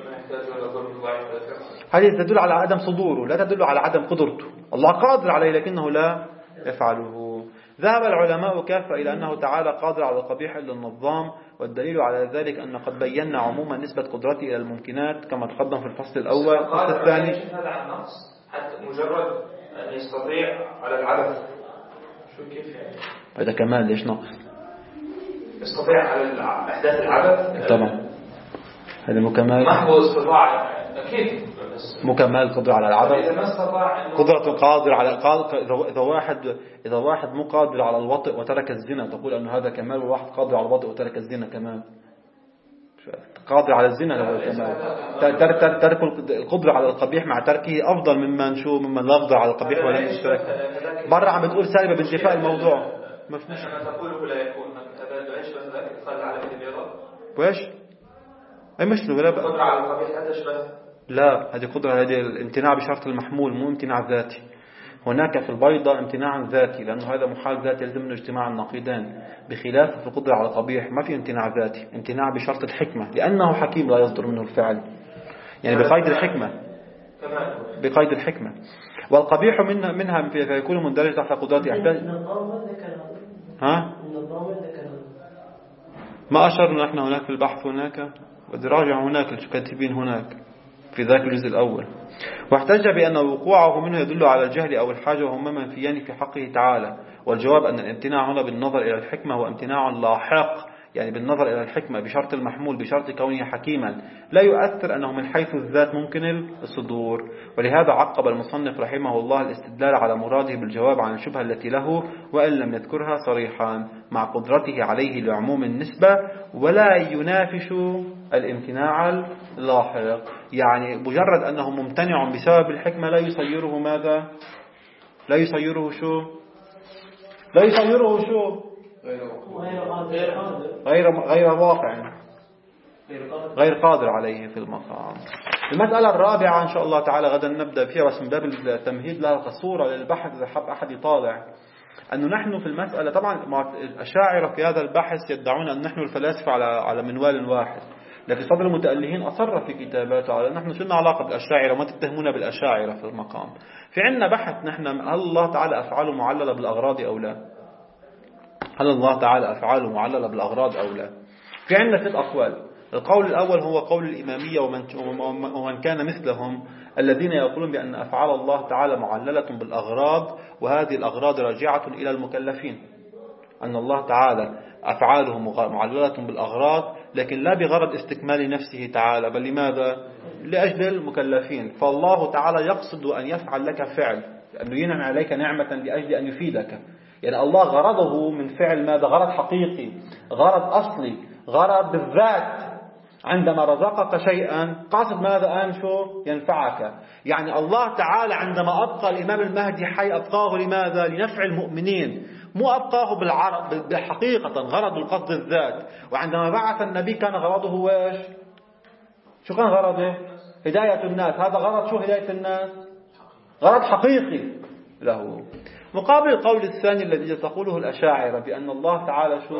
هذه تدل على عدم صدوره، لا تدل على عدم قدرته. الله قادر عليه لكنه لا يفعله. ذهب العلماء كافة إلى أنه تعالى قادر على القبيح إلا النظام، والدليل على ذلك أن قد بينا عموما نسبة قدرته إلى الممكنات كما تقدم في الفصل الأول. الفصل الثاني هذا عن نقص، حتى مجرد أن يستطيع على العبث. شو كيف يعني؟ هذا كمال، ليش نقص؟ يستطيع على إحداث العبث طبعا، هذا مكمل محض استطاع أكيد، مكمل قدرة على العبث. إذا ما استطاع قدرة قادر على إذا واحد مو قادر على الوطئ وترك الزنا تقول أنه هذا كمال، وواحد قادر على الوطئ وترك الزنا كمان. قادر على الزنا هو كمال. ترك القدرة على القبيح مع تركه أفضل ممن لا يقدر على القبيح ولم يشترك. برا عم بتقول سالبة بانتفاء الموضوع. ما فيش أنا تقوله لا يكون هذا العيش بس ذاك قال على البيضاء. وإيش؟ أي مش له قدرة على القبيح هذا شبه لا، هذه قدرة، هذه الامتناع بشرط المحمول مو امتناع ذاتي. هناك في البيضة امتناع ذاتي لأنه هذا محال ذاتي يلزم منه اجتماع النقيضين، بخلاف في القدرة على القبيح ما في امتناع ذاتي، امتناع بشرط الحكمة لأنه حكيم لا يصدر منه الفعل، يعني بقيد الحكمة، بقيد الحكمة. والقبيح منها فيكون مندرج تحت قدرات يحتاج. ما أشرنا نحن هناك في البحث، هناك بدي راجع هناك الكاتبين هناك في ذاك الجزء الأول. واحتج بأن وقوعه منه يدل على الجهل أو الحاجة وهما منفيان في حقه تعالى. والجواب أن الامتناع هنا بالنظر إلى الحكمة هو امتناع لاحق، يعني بالنظر إلى الحكمة بشرط المحمول بشرط كونه حكيما، لا يؤثر أنه من حيث الذات ممكن الصدور. ولهذا عقب المصنف رحمه الله الاستدلال على مراده بالجواب عن الشبهة التي له وإن لم يذكرها صريحا مع قدرته عليه لعموم النسبة، ولا ينافش الامتناع اللاحق. يعني مجرد أنه ممتنع بسبب الحكمة لا يصيره ماذا؟ لا يصيره شو؟ لا يصيره شو؟ غير واقع، غير قادر عليه في المقام. المسألة الرابعة إن شاء الله تعالى غدا نبدأ فيها، بس من باب التمهيد لها صورة للبحث إذا حب أحد يطالع، أنه نحن في المسألة طبعا الأشاعرة في هذا البحث يدعون أن نحن الفلاسفة على منوال واحد، لكن صدر المتألهين أصر في كتاباته على نحن شلنا علاقة بالأشاعرة وما تتهمون بالأشاعرة في المقام. في عندنا بحث نحن هل الله تعالى أفعاله معللة بالأغراض أو لا؟ هل الله تعالى أفعاله معللة بالأغراض أو لا؟ في عندنا 3 أقوال. القول الأول هو قول الإمامية ومن كان مثلهم الذين يقولون بأن أفعال الله تعالى معللة بالأغراض، وهذه الأغراض راجعة إلى المكلفين، أن الله تعالى أفعاله معللة بالأغراض لكن لا بغرض استكمال نفسه تعالى، بل لماذا؟ لأجل المكلفين. فالله تعالى يقصد أن يفعل لك فعل، أنه ينعم عليك نعمة لأجل أن يفيدك. يعني الله غرضه من فعل ماذا؟ غرض حقيقي، غرض أصلي، غرض بالذات. عندما رزقك شيئا قاصد ماذا؟ أن شو ينفعك. يعني الله تعالى عندما أبقى الإمام المهدي حي أبقاه لماذا؟ لنفع المؤمنين، مو أبقاه بالحقيقة غرض القصد الذات. وعندما بعث النبي كان غرضه وإيش؟ شو كان غرضه؟ هداية الناس. هذا غرض شو هداية الناس؟ غرض حقيقي له. مقابل القول الثاني الذي تقوله الأشاعرة بأن الله تعالى شو؟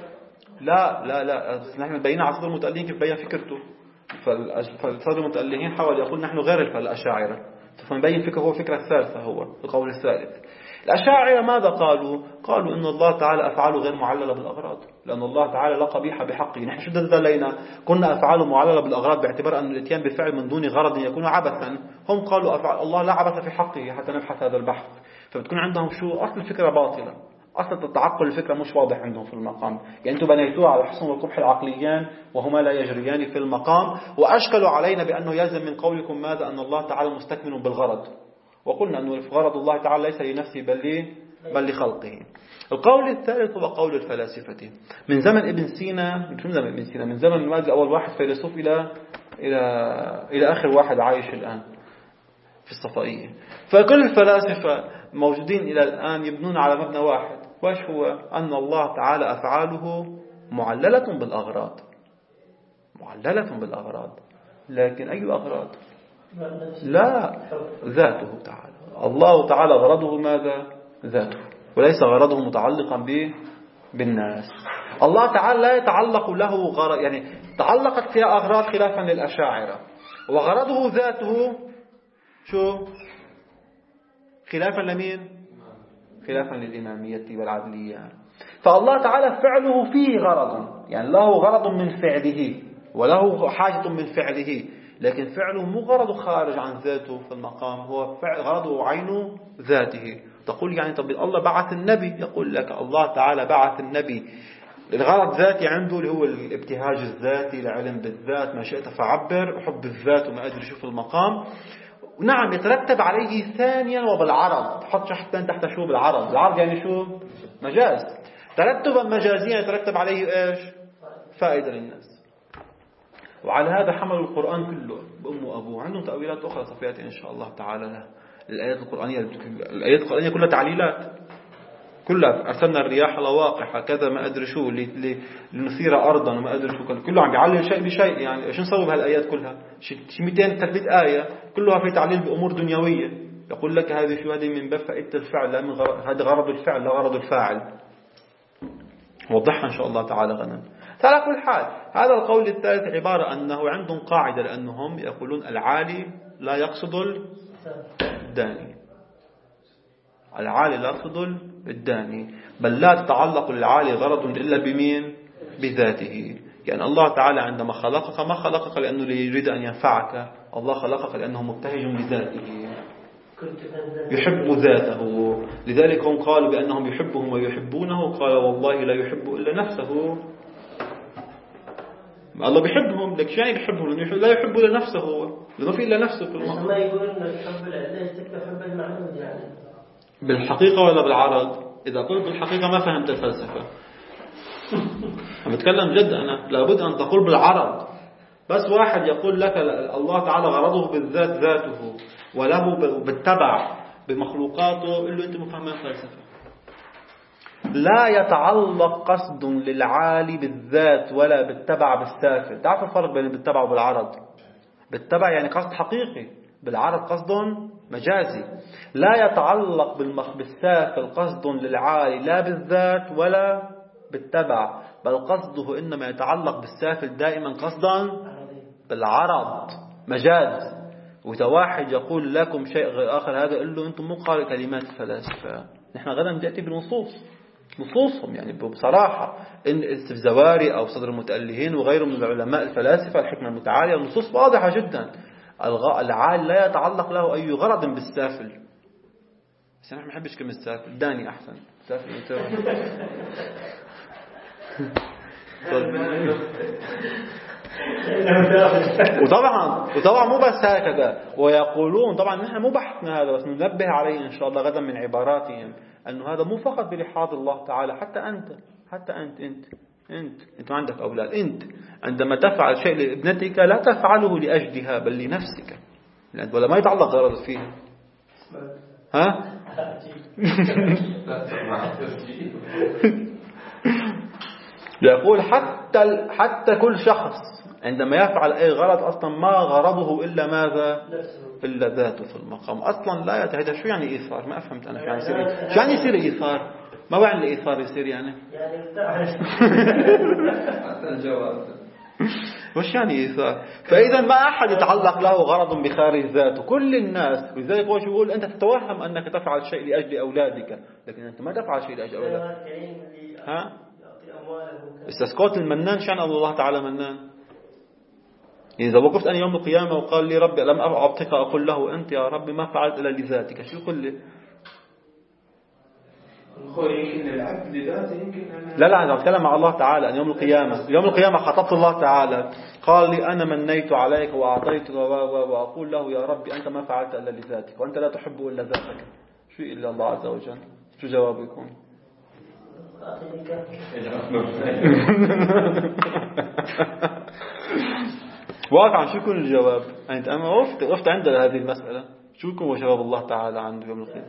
لا نحن بينا على صدر المتألهين كيف بيان فكرته. فالصدر المتألهين حاول يقول نحن غير الأشاعرة، فنبين فكره هو فكرة الثالثة، هو القول الثالث. الأشاعرة ماذا قالوا؟ قالوا إن الله تعالى أفعاله غير معللة بالأغراض، لأن الله تعالى لا قبيح بحقه. نحن شو دلينا؟ كنا أفعاله معللة بالأغراض باعتبار أن الاتيان بفعل من دون غرض يكون عبثا. هم قالوا أفعال الله لا عبث في حقه، حتى نبحث هذا البحث. فبتكون عندهم شو؟ أصل الفكرة باطلة، أصل التعقل الفكرة مش واضح عندهم في المقام. يعني أنتم بنيتوها على الحسن والقبح العقليان وهما لا يجريان في المقام، وأشكلوا علينا بأنه يلزم من قولكم ماذا؟ أن الله تعالى مستكمل بالغرض. وقلنا أن غرض الله تعالى ليس لنفسه بل لخلقه. القول الثالث هو قول الفلاسفة من زمن ابن سينا، من زمن المالك أول واحد فيلسوف إلى آخر واحد عايش الآن في الصفائية. فكل الفلاسفة موجودين إلى الآن يبنون على مبنى واحد، وش هو؟ أن الله تعالى أفعاله معللة بالأغراض، معللة بالأغراض. لكن أي أغراض؟ لا، ذاته تعالى. الله تعالى غرضه ماذا؟ ذاته، وليس غرضه متعلقا بالناس. الله تعالى لا يتعلق له غرض، يعني تعلقت فيها أغراض خلافا للأشاعرة، وغرضه ذاته شو؟ خلافا لمين؟ خلافا للإمامية والعدلية. فالله تعالى فعله فيه غرض، يعني له غرض من فعله وله حاجة من فعله، لكن فعله مو غرض خارج عن ذاته في المقام، هو غرضه عين ذاته. تقول يعني طب الله بعث النبي، يقول لك الله تعالى بعث النبي الغرض ذاتي عنده اللي هو الابتهاج الذاتي، العلم بالذات، ما شئت فعبر، حب الذات وما أدري شو في المقام. نعم يترتب عليه ثانيا وبالعرض، حط شحتين تحت شو بالعرض. العرض يعني شو؟ مجاز. ترتبا مجازيا يترتب عليه إيش؟ فائدة للناس. وعلى هذا حملوا القرآن كله بأم وأبوه. عندهم تأويلات أخرى صفيات إن شاء الله تعالى لها. الآيات القرآنية كلها تعليلات، كلها أرسلنا الرياح لواقح كذا ما أدري شو لنثير أرضا وما أدري شو كله عم بيعلل شيء بشيء. يعني شو نسوي بهالآيات كلها؟ شي 200-300 آية كلها في تعليل بأمور دنيوية. يقول لك هذه شو هذه من باب فائدة الفعل، لا من هذا غرض الفعل لا غرض الفاعل. وضحها إن شاء الله تعالى غدا. على كل حال هذا القول الثالث عبارة أنه عندهم قاعدة، لأنهم يقولون العالي لا يقصد الداني. العالي لا يقصد الداني، بل لا تتعلق العالي غرض إلا بمين؟ بذاته. يعني الله تعالى عندما خلقك ما خلقك لأنه يريد أن ينفعك، الله خلقك لأنه مبتهج بذاته يحب ذاته. لذلك هم قالوا بأنهم يحبهم ويحبونه، قال والله لا يحب إلا نفسه. الله بيحبهم، لك شو يعني بيحبهم؟ لأنه لا يحب إلا نفسه، هو لأنه في إلا نفسه في المقام. ما يقول إنه يحب العلة يحب المعبود يعني بالحقيقة ولا بالعرض؟ إذا قلت بالحقيقة ما فهمت الفلسفة. أنا بتكلم جد، أنا لابد أن تقول بالعرض. بس واحد يقول لك الله تعالى غرضه بالذات ذاته وله بالتبع بمخلوقاته، قل له أنت مفهمين فلسفة. لا يتعلق قصد للعالي بالذات ولا بالتبع بالسافل. تعرف الفرق بين بالتبع وبالعرض؟ بالتبع يعني قصد حقيقي، بالعرض قصد مجازي. لا يتعلق بالسافل قصد للعالي لا بالذات ولا بالتبع، بل قصده إنما يتعلق بالسافل دائما قصدا بالعرض مجاز. وإذا واحد يقول لكم شيء غير آخر هذا قل له أنتم مو قارئ كلمات الفلاسفة. نحن غدا نأتي نصوصهم يعني بصراحة. إن الزواري أو صدر المتألهين وغيرهم من العلماء الفلاسفة الحكمة المتعالية النصوص واضحة جدا. العال لا يتعلق له أي غرض بالسافل. بس أنا ما بحبش كلمة سافل، داني أحسن. سافل وطبعا مو بس هكذا، ويقولون طبعا نحن مو بحثنا هذا، بس ننبه عليه إن شاء الله غدا من عباراتهم أنه هذا مو فقط بلحاظ الله تعالى، حتى أنت ما عندك أولاد، أنت عندما تفعل شيء لابنتك لا تفعله لأجلها بل لنفسك، ولا ما يتعلق غرض فيها. ها؟ يقول حتى كل شخص عندما يفعل أي غلط أصلا ما غرضه إلا ماذا؟ إلا ذاته في المقام. أصلا لا يتهدى. شو يعني إيثار؟ ما أفهمت أنا شو يعني يصير إيثار. ما بعد الإيثار يصير يعني الجواب وش يعني إيثار؟ فإذا ما أحد يتعلق له غرض بخارج ذاته، كل الناس. لذلك هو يقول أنت تتوهم أنك تفعل شيء لأجل أولادك، لكن أنت ما تفعل شيء لأجل أولادك. ها؟ استسقاط المنان شأن الله تعالى منان. إذا وقفت أنا يوم القيامة وقال لي ربي لم أعطيك أقول له أنت يا ربي ما فعلت إلا لذاتك، شو يقول لي؟ يمكن العبد لذاته يمكن لا أنا أتكلم مع الله تعالى أن يوم القيامة خطبت الله تعالى قال لي أنا منيت عليك وأعطيتك وأقول له يا ربي أنت ما فعلت إلا لذاتك وأنت لا تحب إلا ذاتك، شو إلا الله عز وجل؟ شو جواب يكون؟ واقعا شو يكون الجواب؟ أنت أما وقفت عند هذه المسألة، شو يكون جواب الله تعالى عنده يوم القيامة؟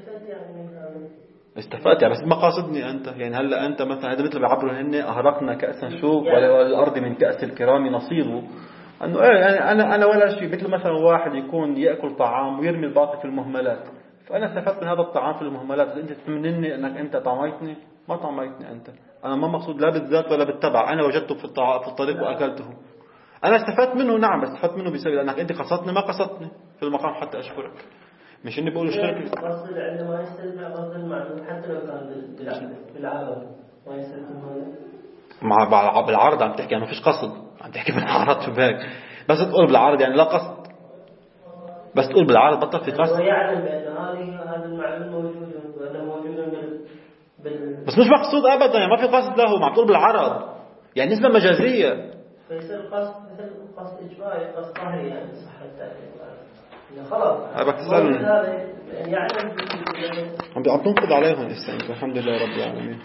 استفدت يعني، بس ما قاصدني أنت يعني. هلا أنت مثلا هذا مثل بيعبروا هن أهرقنا كأسا شوك والأرض من كأس الكرام نصيبه، أنه يعني أنا ولا شيء. مثل مثلا واحد يكون يأكل طعام ويرمي الباقي في المهملات، فأنا استفدت من هذا الطعام في المهملات. أنت تمنني أنك أنت طعميتني؟ ما طعميتني أنت. أنا ما مقصود لا بالذات ولا بالتبع، أنا وجدته في الطريق وأكلته، أنا استفدت منه. نعم بس استفدت منه بسبب أنك أنت قصدتني ما قصدتني في المقام حتى أشكرك، مش إني بقول اشترك. قصد العلم ما يستلزم قصد المعلوم حتى لو كان بالعرض ما يستلزم هذا. بالعرض عم تحكي، ما فيش قصد، عم تحكي بالعرض شو بهيك. بس تقول بالعرض يعني لا قصد، بس تقول بالعرض بطل في قصد. ويعلم بأن هذا المعلوم موجود وأنه موجود بس مش مقصود أبدا يعني، ما في قصد له، ما عم تقول بالعرض يعني نسبة مجازية. فيصير قصد مثل قصد إجباري قصد قهري يعني صح التأكيد خلاص. أبغى تسألني يعني عم تنقض عليهم الحمد لله رب العالمين.